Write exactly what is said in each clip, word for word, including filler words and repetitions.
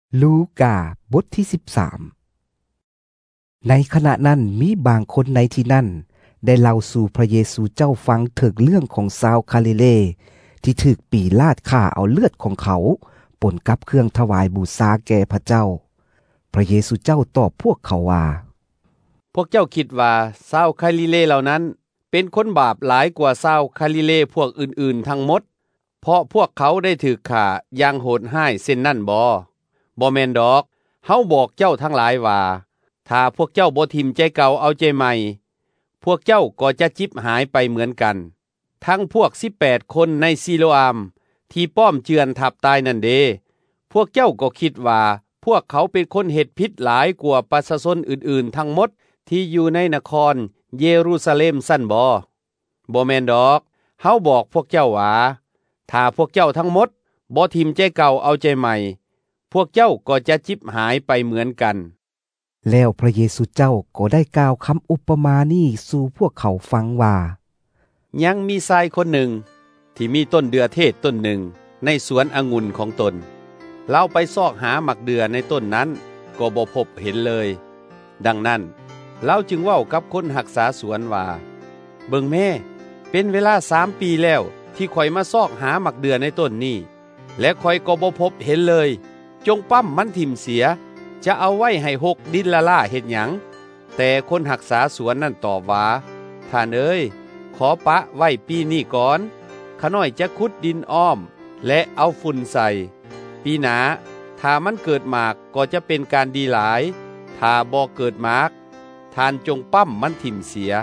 ลูกาบทที่สิบสามในขณะนั้นมีบางคนในที่นั่นได้เล่าสู่พระเยซูเจ้าฟังถึงเรื่องของชาวคาลิเลที่ถูกปีลาตฆ่าเอาเลือดของเขาปนกับเครื่องถวายบูชาแก่พระเจ้าพระเยซูเจ้าตอบพวกเขาว่าพวกเจ้าคิดว่าชาวคาลิเลเหล่านั้นเป็นคนบาปหลายกว่าชาวคาลิเลพวกอื่นๆทั้งหมดเพราะพวกเขาได้ถูกฆ่าอย่างโหดร้ายเช่นนั้นบ่บ่แม่นดอกเฮาบอกเจ้าทั้งหลายว่าถ้าพวกเจ้าบ่ทิ่มใจเก่าเอาใจใหม่พวกเจ้าก็จะจิบหายไปเหมือนกันทั้งพวกสิบแปดคนในซิโลอามที่ป้อมเจือนทับตายนั่นเด้พวกเจ้าก็คิดว่าพวกเขาเป็นคนเฮ็ดผิดหลายกว่าประชาชนอื่นๆทั้งหมดที่อยู่ในนครเยรูซาเล็มซั่นบ่บ่แม่นดอกเฮาบอกพวกเจ้าว่าถ้าพวกเจ้าทั้งหมดบ่ทิ่มใจเก่าเอาใจใหม่พวกเจ้าก็จะจิบหายไปเหมือนกันแล้วพระเยซูเจ้าก็ได้กล่าวคำอุปมานี้สู่พวกเขาฟังว่ายังมีชายคนหนึ่งที่มีต้นเดือเทศต้นหนึ่งในสวนองุ่นของตนเราไปซอกหาหมักเดือในต้นนั้นก็บ่พบเห็นเลยดังนั้นเราจึงเว้ากับคนรักษาสวนว่าเบิ่งแม่เป็นเวลาสามปีแล้วที่ข่อยมาซอกหาหมักเดือในต้นนี้และข่อยก็บ่พบเห็นเลยจงปั้มมันถิ่มเสียจะเอาไว้ให้หกดินละล่าเฮ็ดหยังแต่คนรักษาสวนนั่นตอบว่าท่านเอ้ยขอปะไว้ปีนี้ก่อนข้าน้อยจะขุดดินอ้อมและเอาฝุ่นใส่ปีหน้าถ้ามันเกิดหมากก็จะเป็นการดีหลายถ้าบ่เกิดหมากท่านจงปั้มมันถิ่มเสีย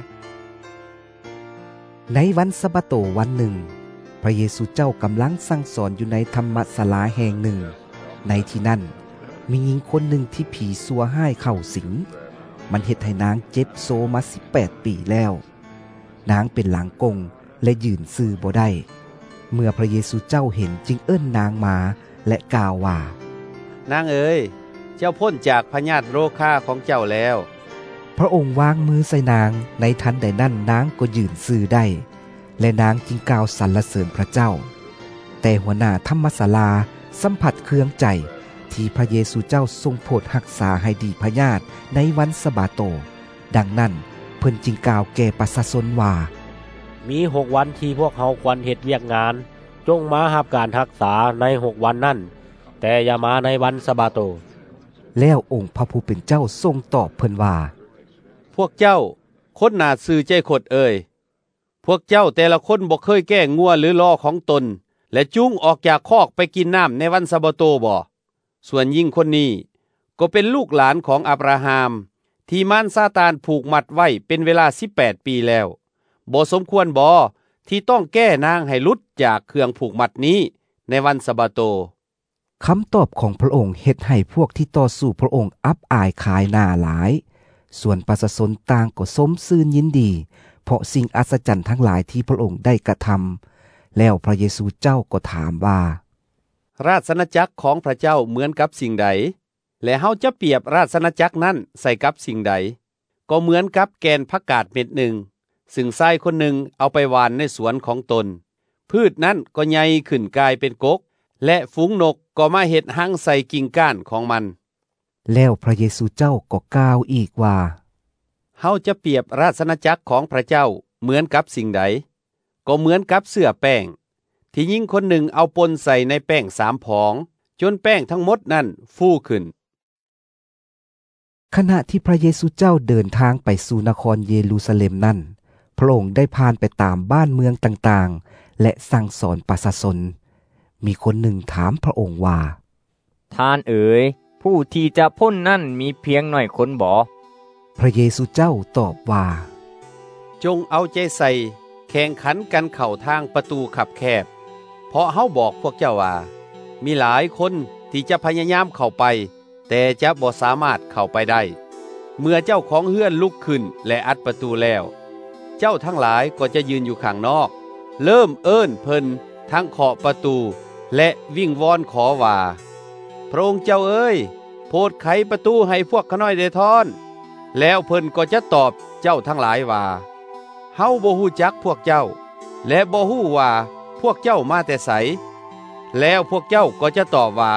ในวันสะบาโตวันหนึ่งพระเยซูเจ้ากำลังสั่งสอนอยู่ในธรรมศาลาแห่งหนึ่งในที่นั่นมีหญิงคนหนึ่งที่ผีซัวห้ายเข้าสิงมันเฮ็ดให้นางเจ็บโซมาสิบแปดปีแล้วนางเป็นหลังกงและยืนซื่อบ่ได้เมื่อพระเยซูเจ้าเห็นจึงเอิ้นนางมาและกล่าวว่านางเอ๋ยเจ้าพ้นจากพยาธิโรคาของเจ้าแล้วพระองค์วางมือใส่นางในทันใดนั้นนางก็ยืนซื่อได้และนางจึงกล่าวสรรเสริญพระเจ้าแต่หัวหน้าธรรมศาลาสัมผัสเครื่องใจที่พระเยซูเจ้าทรงโปรดรักษาให้ดีพยาธิในวันสะบาโตดังนั้นเพิ่นจึงกล่าวแก่ประชาชนว่ามีหกวันที่พวกเขาควรเฮ็ดเวียกงานจงมารับการรักษาในหกวันนั้นแต่อย่ามาในวันสะบาโตแล้วองค์พระผู้เป็นเจ้าทรงตอบเพิ่นว่าพวกเจ้าคนหน้าซื่อใจขดเอ่ยพวกเจ้าแต่ละคนบ่เคยแก้งัวหรือล้อของตนและจูงออกจากคอกไปกินน้ำในวันสะบาโตบ่ส่วนยิ่งคนนี้ก็เป็นลูกหลานของอับราฮัมที่มารซาตานผูกมัดไว้เป็นเวลาสิบแปดปีแล้วบ่สมควรบ่ที่ต้องแก้นางให้หลุดจากเครื่องผูกมัดนี้ในวันสะบาโตคำตอบของพระองค์เฮ็ดให้พวกที่ต่อสู้พระองค์อับอายขายหน้าหลายส่วนประชาชนต่างก็สมซื่นยินดีเพราะสิ่งอัศจรรย์ทั้งหลายที่พระองค์ได้กระทำแล้วพระเยซูเจ้าก็ถามว่าราชอาณาจักรของพระเจ้าเหมือนกับสิ่งใดและเฮาจะเปรียบราชอาณาจักรนั้นใส่กับสิ่งใดก็เหมือนกับแกนผักกาดเม็ดหนึ่งซึ่งชายคนหนึ่งเอาไปหว่านในสวนของตนพืชนั้นก็ใหญ่ขึ้นกลายเป็นกกและฝูงนกก็มาเฮ็ดหังใส่กิ่งก้านของมันแล้วพระเยซูเจ้าก็กล่าวอีกว่าเฮาจะเปรียบราชอาณาจักรของพระเจ้าเหมือนกับสิ่งใดก็เหมือนกับเสื้อแป้งที่หญิงคนหนึ่งเอาปนใส่ในแป้งสามผองจนแป้งทั้งหมดนั้นฟูขึ้นขณะที่พระเยซูเจ้าเดินทางไปสู่นครเยรูซาเล็มนั้นพระองค์ได้ผ่านไปตามบ้านเมืองต่างๆและสั่งสอนประชาชนมีคนหนึ่งถามพระองค์ว่าท่านเอ๋ยผู้ที่จะพ้นนั่นมีเพียงหน่อยคนบ่พระเยซูเจ้าตอบว่าจงเอาใจใส่แข่งขันกันเข้าทางประตูคับแคบเพราะเฮาบอกพวกเจ้าว่ามีหลายคนที่จะพยายามเข้าไปแต่จะบ่สามารถเข้าไปได้เมื่อเจ้าของเฮือนลุกขึ้นและอัดประตูแล้วเจ้าทั้งหลายก็จะยืนอยู่ข้างนอกเริ่มเอิ้นเพิ่นทั้งเคาะประตูและวิ่งวอนขอว่าพระองค์เจ้าเอ้ยโปรดไขประตูให้พวกข้าน้อยได้ทอนแล้วเพิ่นก็จะตอบเจ้าทั้งหลายว่าเฮาบ่ฮู้จักพวกเจ้าและบ่ฮู้ว่าพวกเจ้ามาแต่ไสแล้วพวกเจ้าก็จะตอบว่า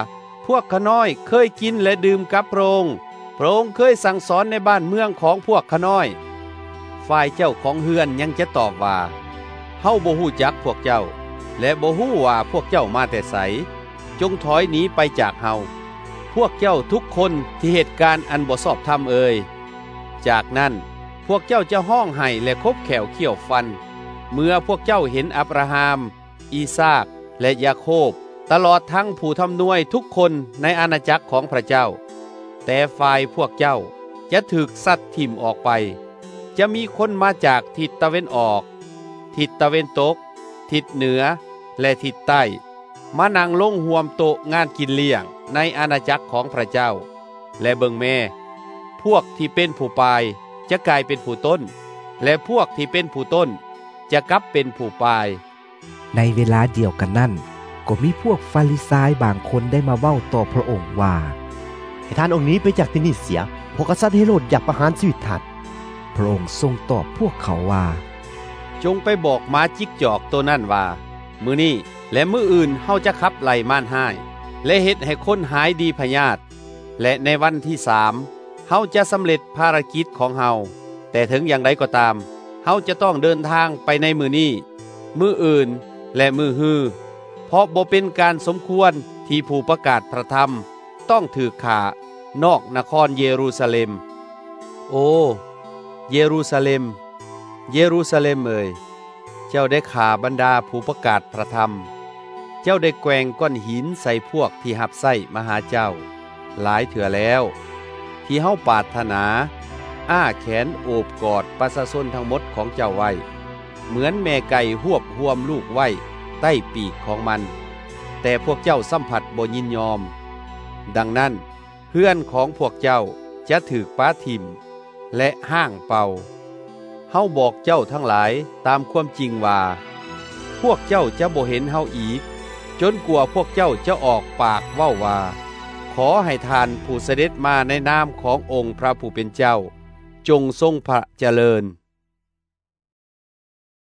พวกข้าน้อยเคยกินและดื่มกับพระองค์พระองค์เคยสั่งสอนในบ้านเมืองของพวกข้าน้อยฝ่ายเจ้าของเฮือนยังจะตอบว่าเฮาบ่ฮู้จักพวกเจ้าและบ่ฮู้ว่าพวกเจ้ามาแต่ไสจงถอยหนีไปจากเฮาพวกเจ้าทุกคนที่เหตุการณ์อันบ่ชอบธรรมเอ่ยจากนั้นพวกเจ้าจะห้องไห้และคบแขวเขี้ยวฟันเมื่อพวกเจ้าเห็นอับราฮัมอีซากและยาโคบตลอดทั้งผู้ทำนวยทุกคนในอาณาจักรของพระเจ้าแต่ฝ่ายพวกเจ้าจะถูกสัตว์ทิ่มออกไปจะมีคนมาจากทิศตะเวนออกทิศตะเวนตกทิศเหนือและทิศใต้มานั่งลงห่วมโต๊ะงานกินเลี้ยงในอาณาจักรของพระเจ้าและเบิ่งแม่พวกที่เป็นผู้ปลายจะกลายเป็นผู้ต้นและพวกที่เป็นผู้ต้นจะกลับเป็นผู้ปลายในเวลาเดียวกันนั้นก็มีพวกฟาริสายบางคนได้มาเว้าต่อพระองค์ว่าให้ท่านองค์นี้ไปจากที่นี่เสียเพราะกษัตริย์เฮโรดอยากประหารชีวิตท่านพระองค์ทรงตอบพวกเขาว่าจงไปบอกหมาจิกจอกตัวนั่นว่ามื้อนี้และมื้ออื่นเฮาจะขับไล่ม่านห้ายและเฮ็ดให้คนหายดีพยาธิและในวันที่สามเฮาจะสำเร็จภารกิจของเฮาแต่ถึงอย่างไรก็ตามเฮาจะต้องเดินทางไปในมื้อนี้มื้ออื่นและมื้อฮือเพราะบ่เป็นการสมควรที่ผู้ประกาศพระธรรมต้องถูกฆ่านอกนครเยรูซาเล็มโอ้เยรูซาเล็มเยรูซาเล็มเอ่ยเจ้าได้ฆ่าบรรดาผู้ประกาศพระธรรมเจ้าได้แกว่งก้อนหินใส่พวกที่หับไส้มาหาเจ้าหลายเถื่อแล้วที่เฮาปรารถนาอ้าแขนโอบกอดประชาชนทั้งหมดของเจ้าไว้เหมือนแม่ไก่หวบหวมลูกไว้ใต้ปีกของมันแต่พวกเจ้าสัมผัสบ่ยินยอมดังนั้นเฮือนของพวกเจ้าจะถูกปาทิ่มและห้างเป่าเฮาบอกเจ้าทั้งหลายตามความจริงว่าพวกเจ้าจะบ่เห็นเฮาอีกจนกว่าพวกเจ้าจะออกปากเว้าว่าขอให้ทานผู้เสด็จมาในนามขององค์พระผู้เป็นเจ้าจงทรงพระเจริญ